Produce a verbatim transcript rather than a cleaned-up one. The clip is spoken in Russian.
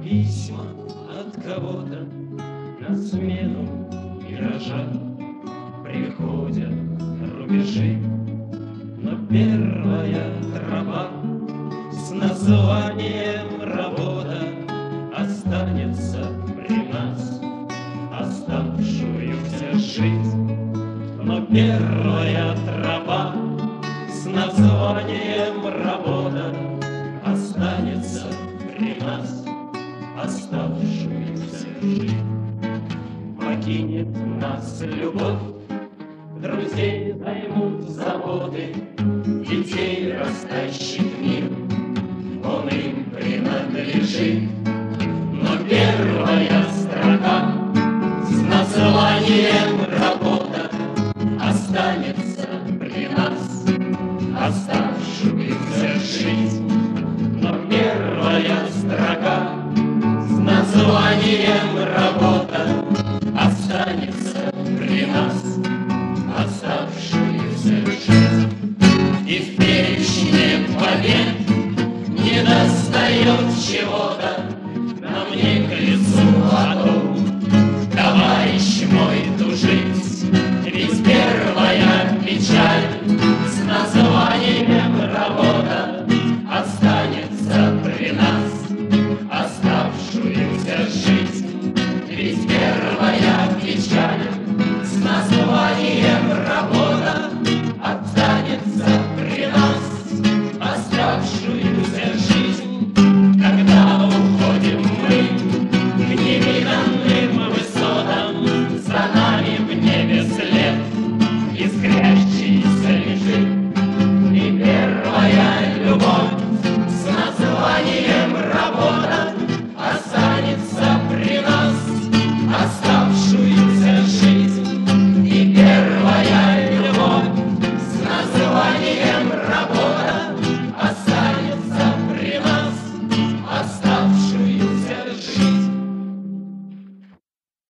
письма от кого-то на смену миража. Приходят рубежи, но первая тропа с названием «Работа» останется при нас оставшуюся жизнь. Но первая тропа с названием «Работа» останется при нас оставшуюся жизнь. Покинет нас любовь, друзей займут заботы, детей растащит мир, он им принадлежит. Но первая строка с названием «Работа» останется при нас оставшуюся жизнь. Но первая строка с названием «Работа» останется при нас оставшуюся жизнь. И в перечне побед не достает чего-то нам не к лицу о том, товарищ мой, тужить. Ведь первая печаль